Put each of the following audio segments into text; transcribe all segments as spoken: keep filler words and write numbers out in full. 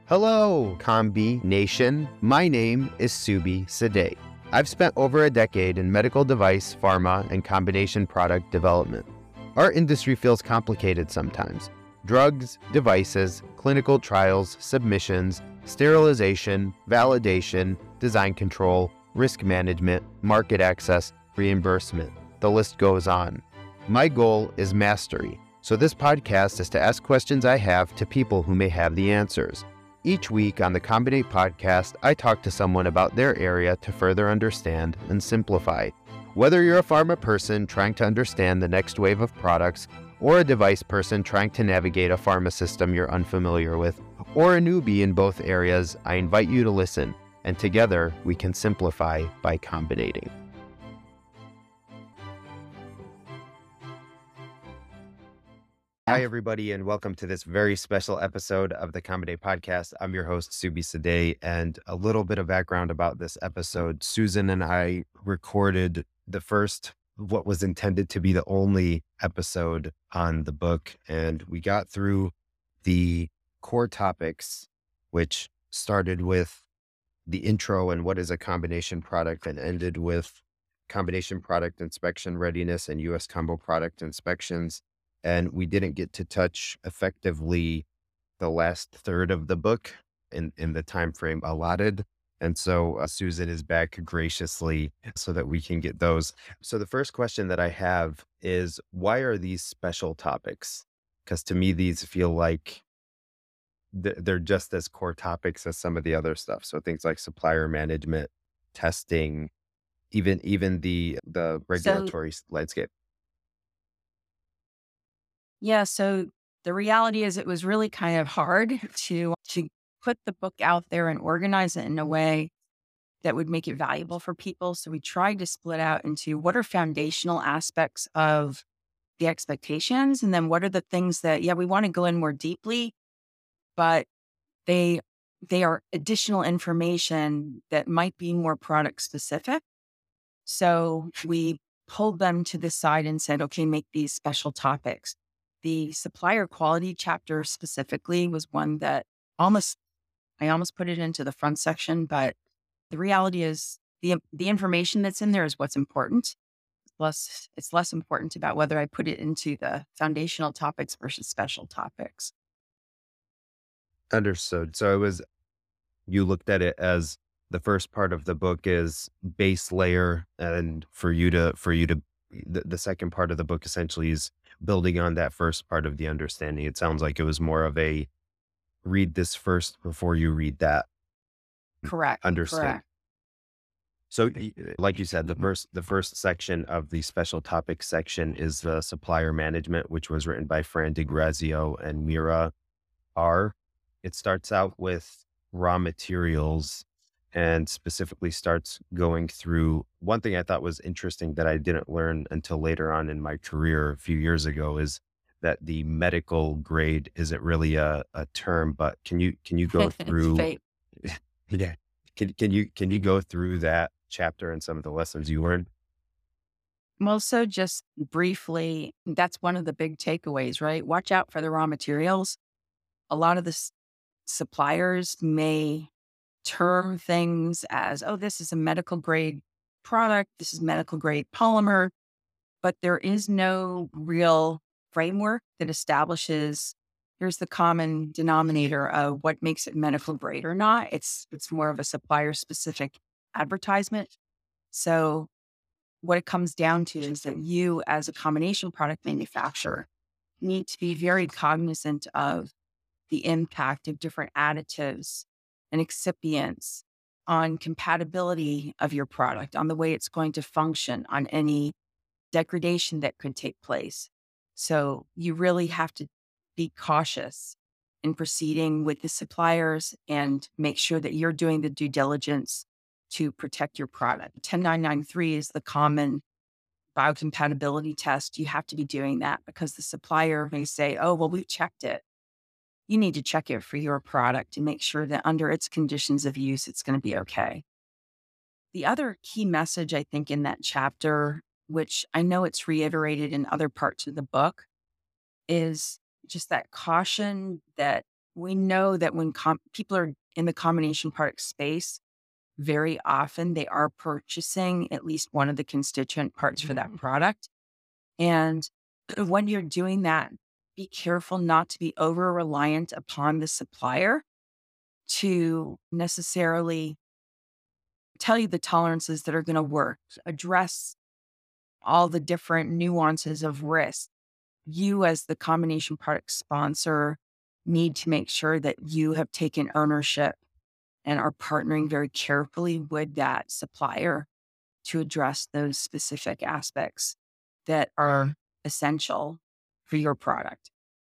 Hello, Combi Nation. My name is Subi Sadeh. I've spent over a decade in medical device, pharma, and combination product development. Our industry feels complicated sometimes. Drugs, devices, clinical trials, submissions, sterilization, validation, design control, risk management, market access, reimbursement. The list goes on. My goal is mastery, so this podcast is to ask questions I have to people who may have the answers. Each week on the Combinate podcast, I talk to someone about their area to further understand and simplify. Whether you're a pharma person trying to understand the next wave of products, or a device person trying to navigate a pharma system you're unfamiliar with, or a newbie in both areas, I invite you to listen, and together we can simplify by combinating. Hi, everybody, and welcome to this very special episode of the Combinate podcast. I'm your host, Subi Sadeh, and a little bit of background about this episode. Susan and I recorded the first, what was intended to be the only episode on the book, and we got through the core topics, which started with the intro and what is a combination product and ended with combination product inspection readiness and U S combo product inspections. And we didn't get to touch effectively the last third of the book in, in the time frame allotted. And so uh, Susan is back graciously so that we can get those. So the first question that I have is, why are these special topics? Because to me, these feel like th- they're just as core topics as some of the other stuff. So things like supplier management, testing, even even the the So, regulatory s- landscape. yeah, so the reality is it was really kind of hard to to put the book out there and organize it in a way that would make it valuable for people. So we tried to split out into what are foundational aspects of the expectations, and then what are the things that, yeah, we want to go in more deeply, but they they are additional information that might be more product specific. So we pulled them to the side and said, okay, make these special topics. The supplier quality chapter specifically was one that almost, I almost put it into the front section, but the reality is the, the information that's in there is what's important. Less, it's less important about whether I put it into the foundational topics versus special topics. Understood. So it was, you looked at it as the first part of the book is base layer, and for you to for you to the, the second part of the book essentially is building on that first part of the understanding. It sounds like it was more of a read this first before you read that Correct. understanding. Correct. So y- like you said, the first the first section of the special topics section is the supplier management, which was written by Fran DeGrazio and Mira R. It starts out with raw materials and specifically starts going through one thing I thought was interesting that I didn't learn until later on in my career a few years ago is that the medical grade isn't really a, a term, but can you can you go It's through fake. yeah can can you can you go through that chapter and some of the lessons you learned? Well, so just briefly, that's one of the big takeaways, right? Watch out for the raw materials. A lot of the s- suppliers may term things as, oh, this is a medical grade product, this is medical grade polymer, but there is no real framework that establishes here's the common denominator of what makes it medical grade or not. It's it's more of a supplier specific advertisement. So what it comes down to is that you, as a combination product manufacturer, need to be very cognizant of the impact of different additives and excipients on compatibility of your product, on the way it's going to function, on any degradation that could take place. So you really have to be cautious in proceeding with the suppliers and make sure that you're doing the due diligence to protect your product. ten nine nine three is the common biocompatibility test. You have to be doing that because the supplier may say, oh, well, we've checked it. You need to check it for your product to make sure that under its conditions of use, it's going to be okay. The other key message, I think, in that chapter, which I know it's reiterated in other parts of the book, is just that caution that we know that when com- people are in the combination product space, very often they are purchasing at least one of the constituent parts for that product. And when you're doing that, be careful not to be over reliant upon the supplier to necessarily tell you the tolerances that are going to work, address all the different nuances of risk. You, as the combination product sponsor, need to make sure that you have taken ownership and are partnering very carefully with that supplier to address those specific aspects that are essential for your product.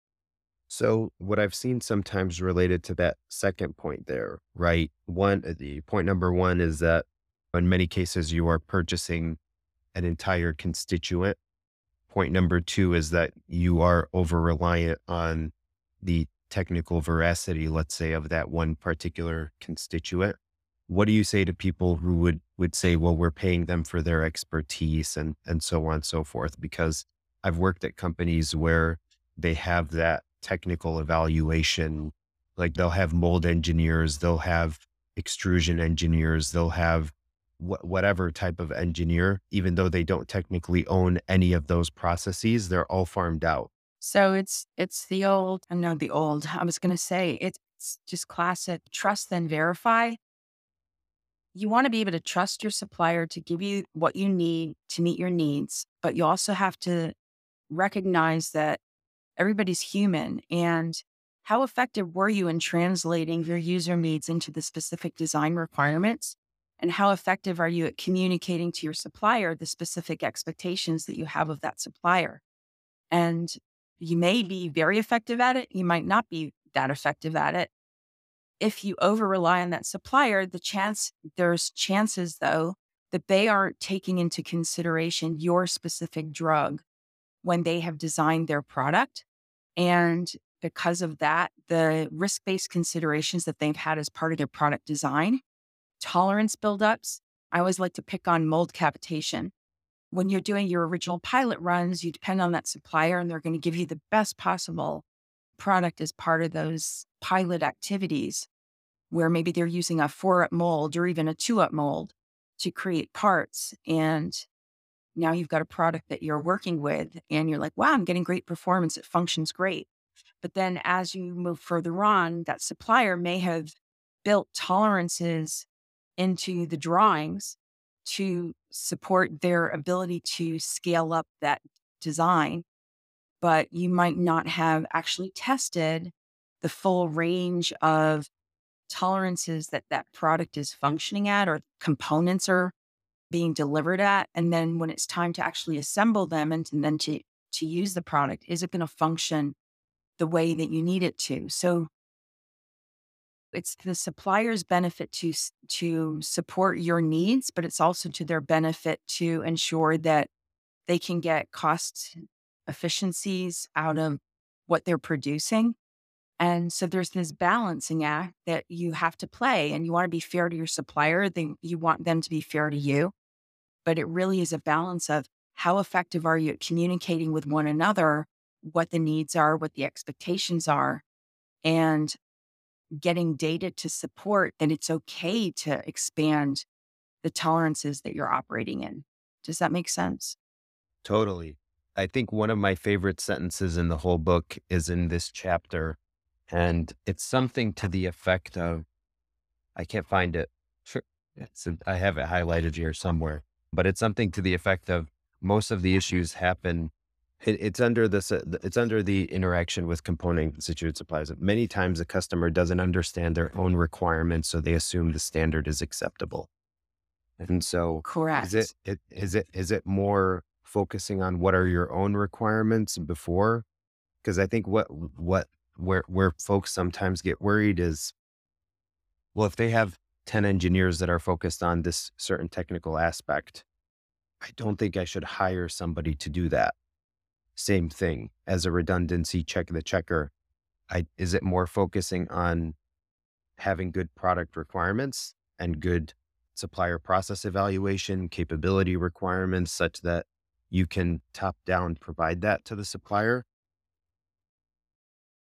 So, what I've seen sometimes related to that second point there, right? One, uh, the point number one is that in many cases you are purchasing an entire constituent. Point number two is that you are over reliant on the technical veracity, let's say, of that one particular constituent. What do you say to people who would would say, well, we're paying them for their expertise and and so on and so forth? Because I've worked at companies where they have that technical evaluation, like they'll have mold engineers, they'll have extrusion engineers, they'll have wh- whatever type of engineer, even though they don't technically own any of those processes, they're all farmed out. So it's it's the old, I know the old, I was going to say it's just classic trust then verify. You want to be able to trust your supplier to give you what you need to meet your needs, but you also have to recognize that everybody's human. And how effective were you in translating your user needs into the specific design requirements? And how effective are you at communicating to your supplier the specific expectations that you have of that supplier? And you may be very effective at it. You might not be that effective at it. If you over rely on that supplier, the chance there's chances though that they aren't taking into consideration your specific drug when they have designed their product. And because of that, the risk-based considerations that they've had as part of their product design, tolerance buildups. I always like to pick on mold cavitation. When you're doing your original pilot runs, you depend on that supplier and they're going to give you the best possible product as part of those pilot activities, where maybe they're using a four up mold or even a two up mold to create parts. And now you've got a product that you're working with and you're like, wow, I'm getting great performance. It functions great. But then as you move further on, that supplier may have built tolerances into the drawings to support their ability to scale up that design, but you might not have actually tested the full range of tolerances that that product is functioning at or components are being delivered at. And then when it's time to actually assemble them and, and then to, to use the product, is it going to function the way that you need it to? So it's the supplier's benefit to, s- to support your needs, but it's also to their benefit to ensure that they can get cost efficiencies out of what they're producing. And so there's this balancing act that you have to play, and you want to be fair to your supplier. They, you want them to be fair to you, but it really is a balance of how effective are you at communicating with one another, what the needs are, what the expectations are, and getting data to support that it's okay to expand the tolerances that you're operating in. Does that make sense? Totally. I think one of my favorite sentences in the whole book is in this chapter, and it's something to the effect of, I can't find it. Sure. It's, I have it highlighted here somewhere, but it's something to the effect of most of the issues happen. It, it's under this, uh, it's under the interaction with component and constituent suppliers. Many times a customer doesn't understand their own requirements, so they assume the standard is acceptable. And so is it, Correct. it is it is it more focusing on what are your own requirements before? Because I think what what where where folks sometimes get worried is, well, if they have ten engineers that are focused on this certain technical aspect, I don't think I should hire somebody to do that. Same thing as a redundancy check the checker. I is it more focusing on having good product requirements and good supplier process evaluation, capability requirements such that you can top down provide that to the supplier?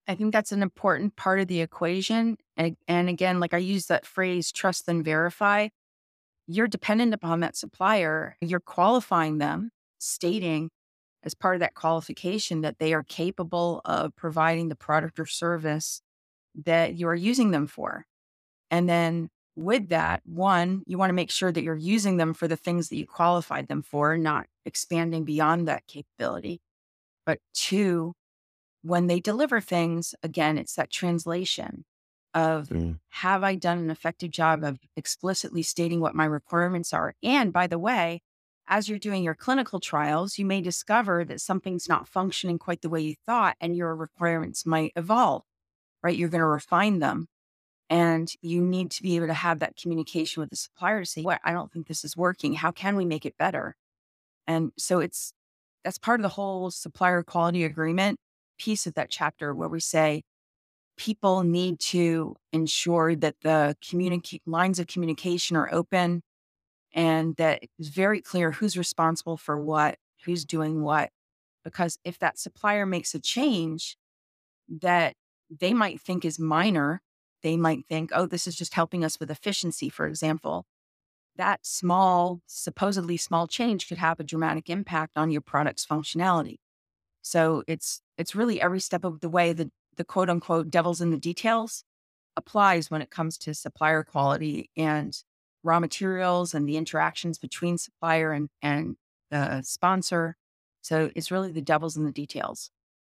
I think that's an important part of the equation. And, and again, like I use that phrase, trust then verify. You're dependent upon that supplier. You're qualifying them, stating as part of that qualification that they are capable of providing the product or service that you are using them for. And then with that, one, you want to make sure that you're using them for the things that you qualified them for, not expanding beyond that capability. But two, when they deliver things, again, it's that translation of Mm. have I done an effective job of explicitly stating what my requirements are? And by the way, as you're doing your clinical trials, you may discover that something's not functioning quite the way you thought, and your requirements might evolve, right? You're going to refine them. And you need to be able to have that communication with the supplier to say, what, I don't think this is working. How can we make it better? And so it's, that's part of the whole supplier quality agreement piece of that chapter where we say people need to ensure that the communicate lines of communication are open and that it's very clear who's responsible for what, who's doing what. Because if that supplier makes a change that they might think is minor, they might think, oh, this is just helping us with efficiency, for example. That small, supposedly small change could have a dramatic impact on your product's functionality. So it's it's really every step of the way that the quote unquote devil's in the details applies when it comes to supplier quality and raw materials and the interactions between supplier and, and the sponsor. So it's really the devil's in the details.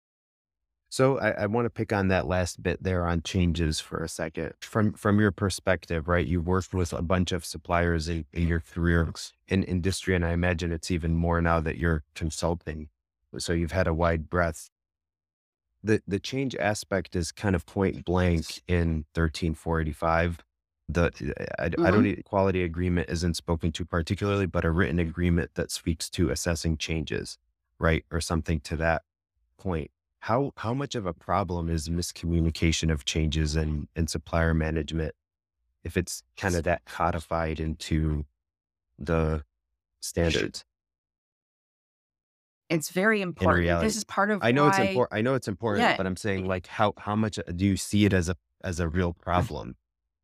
So I, I want to pick on that last bit there on changes for a second. From from your perspective, right? You've worked with a bunch of suppliers in, in your career in industry, and I imagine it's even more now that you're consulting. So you've had a wide breadth. The the change aspect is kind of point blank in thirteen four eighty-five. The I, I don't Mhm. need quality agreement isn't spoken to particularly, but a written agreement that speaks to assessing changes, right? Or something to that point. How how much of a problem is miscommunication of changes in, in supplier management if it's kind of that codified into the standards It's very in important. This reality? is part of I know it's why, important. I know it's important, yeah. but I'm saying like how how much do you see it as a as a real problem?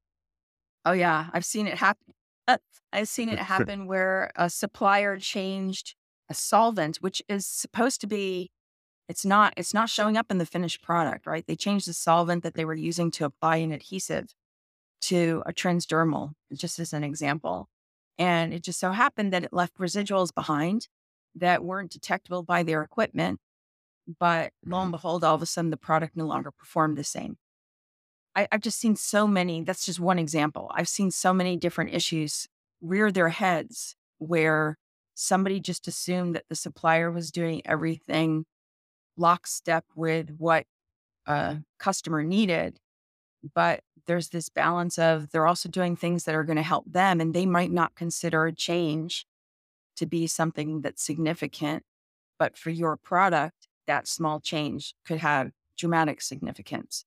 Oh, yeah. I've seen it happen. Uh, I've seen it happen where a supplier changed a solvent, which is supposed to be, it's not, it's not showing up in the finished product, right? They changed the solvent that they were using to apply an adhesive to a transdermal, just as an example. And it just so happened that it left residuals behind that weren't detectable by their equipment. But lo and behold, all of a sudden the product no longer performed the same. I, I've just seen so many, that's just one example. I've seen so many different issues rear their heads where somebody just assumed that the supplier was doing everything lockstep with what a customer needed. But there's this balance of they're also doing things that are going to help them, and they might not consider a change to be something that's significant. But for your product, that small change could have dramatic significance.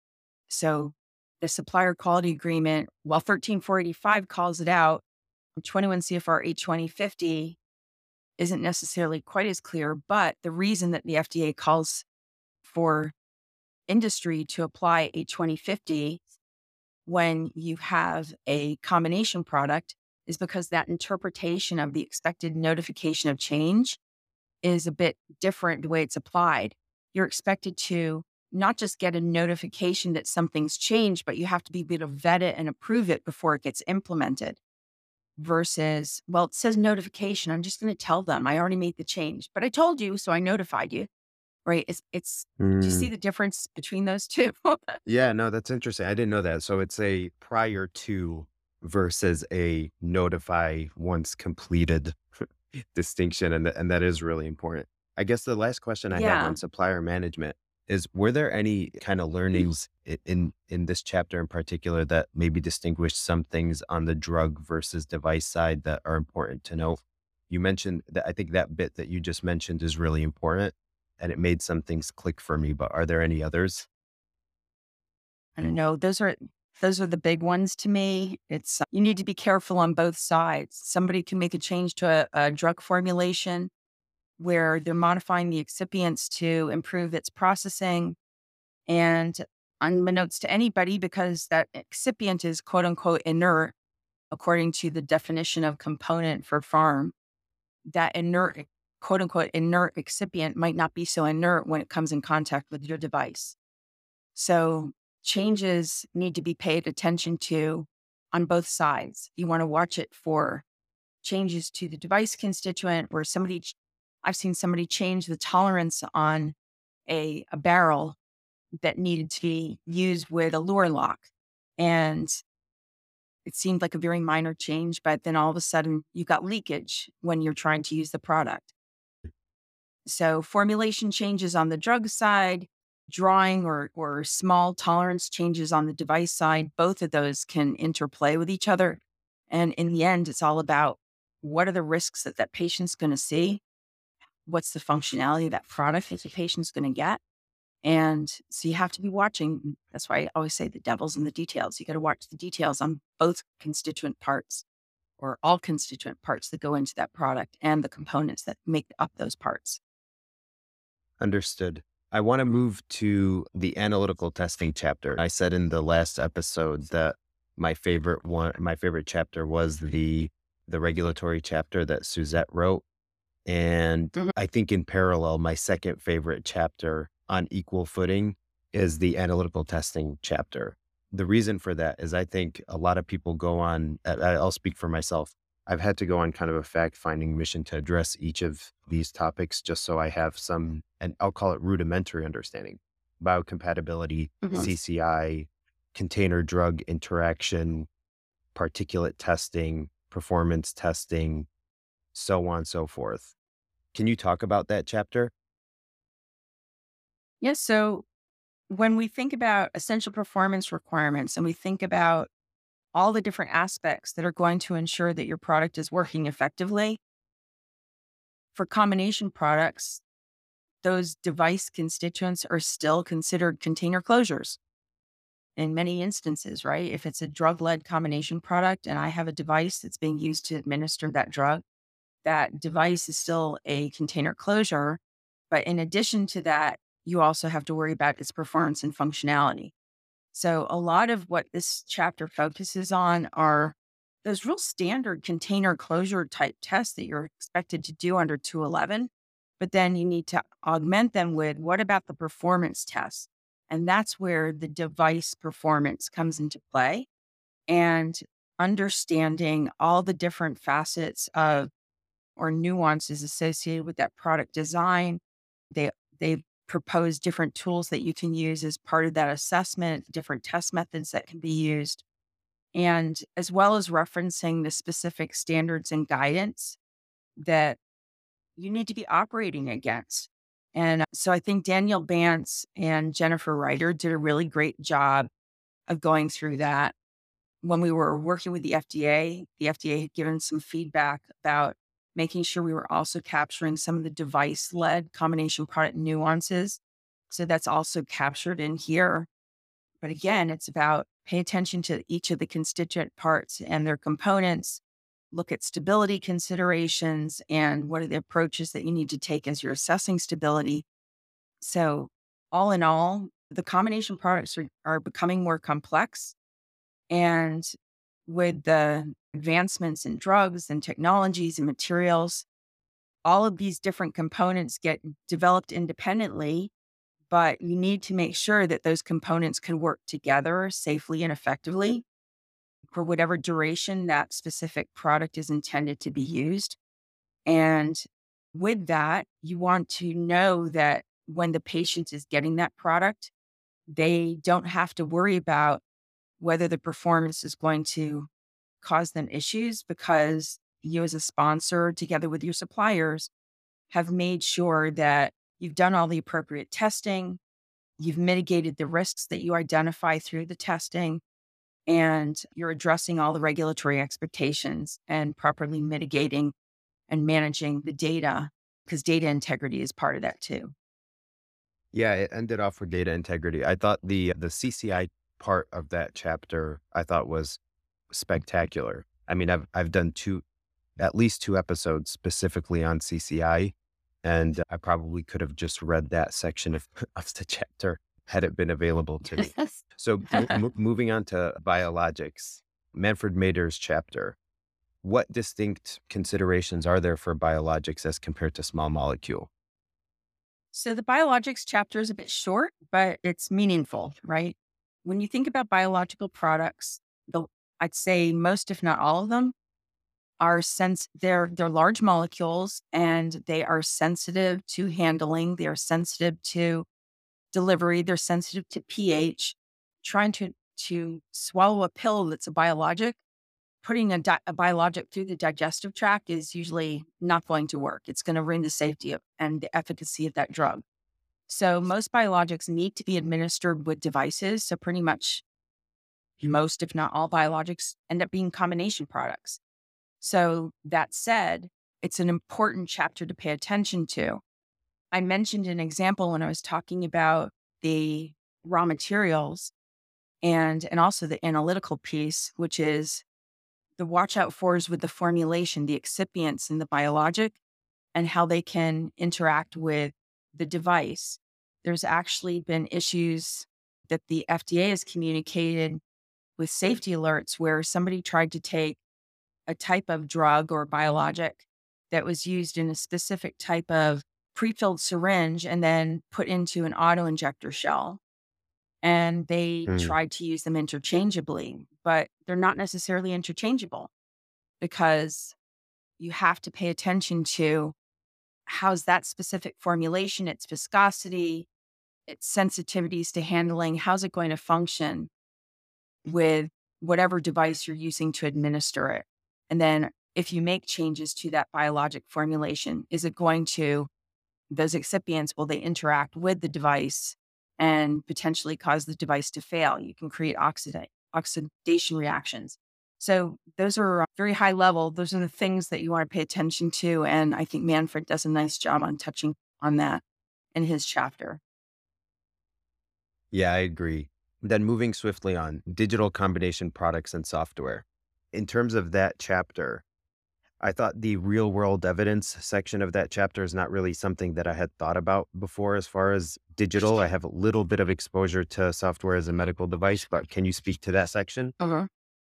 So the supplier quality agreement, while thirteen four eighty-five calls it out, twenty-one C F R eight twenty fifty isn't necessarily quite as clear. But the reason that the F D A calls for industry to apply eight twenty fifty when you have a combination product is because that interpretation of the expected notification of change is a bit different the way it's applied. You're expected to not just get a notification that something's changed, but you have to be able to vet it and approve it before it gets implemented. Versus, well, it says notification. I'm just going to tell them I already made the change, but I told you, so I notified you. Right? It's it's. Do you see Mm, the difference between those two? yeah, no, that's interesting. I didn't know that. So it's a prior to versus a notify once completed distinction, and th- and that is really important. I guess the last question I have Yeah. on supplier management is: were there any kind of learnings i- in in this chapter in particular that maybe distinguish some things on the drug versus device side that are important to know? You mentioned that I think that bit that you just mentioned is really important, and it made some things click for me. But are there any others? I don't know. Those are those are the big ones to me. It's uh, you need to be careful on both sides. Somebody can make a change to a, a drug formulation where they're modifying the excipients to improve its processing, And unbeknownst to anybody, because that excipient is quote unquote inert, according to the definition of component for pharm, that inert, quote unquote, inert excipient might not be so inert when it comes in contact with your device. So changes need to be paid attention to on both sides. You want to watch it for changes to the device constituent where somebody, I've seen somebody change the tolerance on a, a barrel that needed to be used with a lure lock. And it seemed like a very minor change, but then all of a sudden you got leakage when you're trying to use the product. So formulation changes on the drug side, drawing or, or small tolerance changes on the device side, both of those can interplay with each other. And in the end, it's all about what are the risks that that patient's going to see? What's the functionality of that product that the patient's going to get? And so you have to be watching. That's why I always say the devil's in the details. You got to watch the details on both constituent parts or all constituent parts that go into that product and the components that make up those parts. Understood. I want to move to the analytical testing chapter. I said in the last episode that my favorite one, my favorite chapter was the the regulatory chapter that Suzette wrote. And Mhm. I think in parallel, my second favorite chapter on equal footing is the analytical testing chapter. The reason for that is I think a lot of people go on, I- I'll speak for myself. I've had to go on kind of a fact finding mission to address each of these topics just so I have some, and I'll call it rudimentary understanding, biocompatibility, Mhm. C C I, container drug interaction, particulate testing, performance testing, so on and so forth. Can you talk about that chapter? Yes. So when we think about essential performance requirements and we think about all the different aspects that are going to ensure that your product is working effectively, for combination products, those device constituents are still considered container closures in many instances, right? If it's a drug led combination product and I have a device that's being used to administer that drug, that device is still a container closure. But in addition to that, you also have to worry about its performance and functionality. So a lot of what this chapter focuses on are those real standard container closure type tests that you're expected to do under two eleven, but then you need to augment them with what about the performance tests? And that's where the device performance comes into play and understanding all the different facets of or nuances associated with that product design. They they propose different tools that you can use as part of that assessment, different test methods that can be used, and as well as referencing the specific standards and guidance that you need to be operating against. And so I think Daniel Bantz and Jennifer Ryder did a really great job of going through that. When we were working with the F D A, the F D A had given some feedback about making sure we were also capturing some of the device led combination product nuances. So that's also captured in here. But again, it's about pay attention to each of the constituent parts and their components, look at stability considerations and what are the approaches that you need to take as you're assessing stability. So, all in all, the combination products are, are becoming more complex. And with the advancements in drugs and technologies and materials, all of these different components get developed independently, but you need to make sure that those components can work together safely and effectively for whatever duration that specific product is intended to be used. And with that, you want to know that when the patient is getting that product, they don't have to worry about whether the performance is going to cause them issues because you as a sponsor together with your suppliers have made sure that you've done all the appropriate testing, you've mitigated the risks that you identify through the testing, and you're addressing all the regulatory expectations and properly mitigating and managing the data because data integrity is part of that too. Yeah, it ended off with data integrity. I thought the the C C I part of that chapter I thought was spectacular. I mean, I've I've done two at least two episodes specifically on C C I, and I probably could have just read that section of, of the chapter had it been available to me. So mo- mo- moving on to biologics, Manfred Mader's chapter, what distinct considerations are there for biologics as compared to small molecule? So the biologics chapter is a bit short, but it's meaningful, right? When you think about biological products, the I'd say most, if not all of them, are sense they're they're large molecules and they are sensitive to handling. They are sensitive to delivery. They're sensitive to pH. Trying to to swallow a pill that's a biologic, putting a, di- a biologic through the digestive tract is usually not going to work. It's going to ruin the safety of, and the efficacy of that drug. So most biologics need to be administered with devices. So pretty much most, if not all biologics end up being combination products. So that said, it's an important chapter to pay attention to. I mentioned an example when I was talking about the raw materials and, and also the analytical piece, which is the watch out fors with the formulation, the excipients in the biologic, and how they can interact with the device. There's actually been issues that the F D A has communicated with safety alerts where somebody tried to take a type of drug or biologic that was used in a specific type of pre-filled syringe and then put into an auto injector shell. And they Mm, tried to use them interchangeably, but they're not necessarily interchangeable because you have to pay attention to how's that specific formulation, its viscosity, its sensitivities to handling, how's it going to function with whatever device you're using to administer it. And then if you make changes to that biologic formulation, is it going to, those excipients, will they interact with the device and potentially cause the device to fail? You can create oxida- oxidation reactions. So those are very high level. Those are the things that you want to pay attention to. And I think Manfred does a nice job on touching on that in his chapter. yeah, I agree. Then moving swiftly on, digital combination products and software. In terms of that chapter, I thought the real world evidence section of that chapter is not really something that I had thought about before as far as digital. I have a little bit of exposure to software as a medical device, but can you speak to that section? Uh-huh.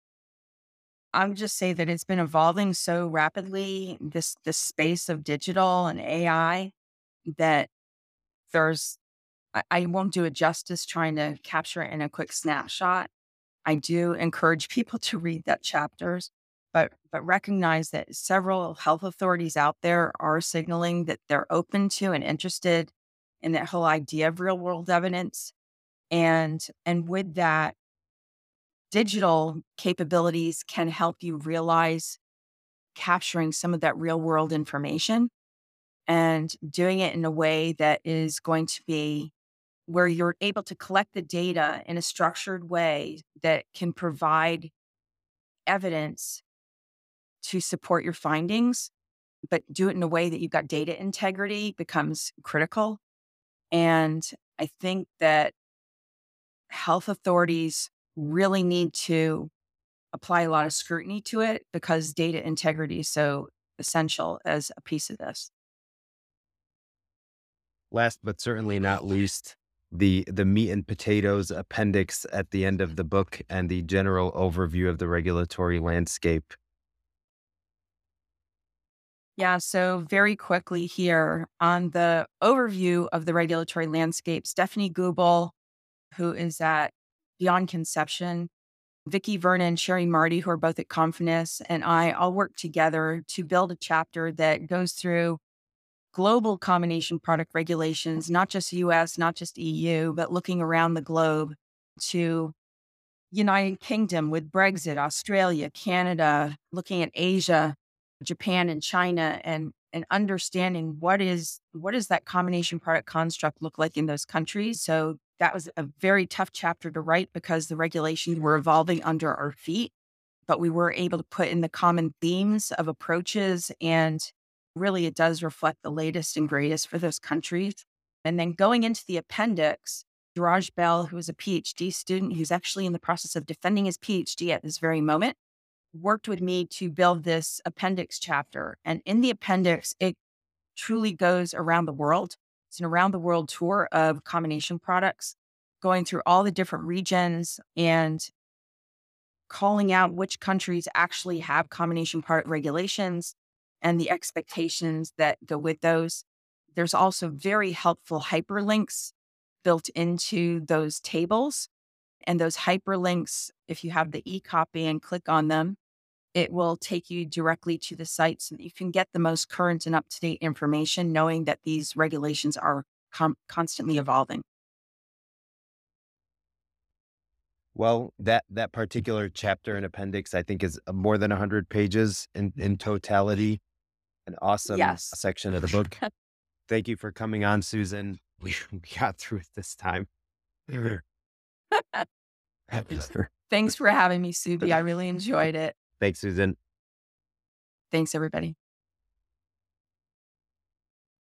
I would just say that it's been evolving so rapidly, this this space of digital and A I, that there's I, I won't do it justice trying to capture it in a quick snapshot. I do encourage people to read that chapters, but but recognize that several health authorities out there are signaling that they're open to and interested in that whole idea of real world evidence. And and with that, digital capabilities can help you realize capturing some of that real world information and doing it in a way that is going to be where you're able to collect the data in a structured way that can provide evidence to support your findings, but do it in a way that you've got data integrity becomes critical. And I think that health authorities really need to apply a lot of scrutiny to it because data integrity is so essential as a piece of this. Last but certainly not least, the the meat and potatoes appendix at the end of the book and the general overview of the regulatory landscape. Yeah, so very quickly here on the overview of the regulatory landscape, Stephanie Gubel, who is at Beyond Conception, Vicky Vernon, Sherry Marty, who are both at Confinis, and I all work together to build a chapter that goes through global combination product regulations, not just U S, not just E U, but looking around the globe to United Kingdom with Brexit, Australia, Canada, looking at Asia, Japan and China, and and understanding what is what does that combination product construct look like in those countries. So that was a very tough chapter to write because the regulations were evolving under our feet, but we were able to put in the common themes of approaches, and really it does reflect the latest and greatest for those countries. And then going into the appendix, Duraj Bell, who is a PhD student who's actually in the process of defending his PhD at this very moment, worked with me to build this appendix chapter. And in the appendix, it truly goes around the world. It's an around the world tour of combination products going through all the different regions and calling out which countries actually have combination part regulations and the expectations that go with those. There's also very helpful hyperlinks built into those tables. And those hyperlinks, if you have the e-copy and click on them, it will take you directly to the site so that you can get the most current and up-to-date information, knowing that these regulations are com- constantly evolving. Well, that that particular chapter and appendix, I think, is uh, more than one hundred pages in, in totality. An awesome Yes. section of the book. Thank you for coming on, Susan. We, we got through it this time. Thanks for having me, Subi. I really enjoyed it. Thanks, Susan. Thanks, everybody.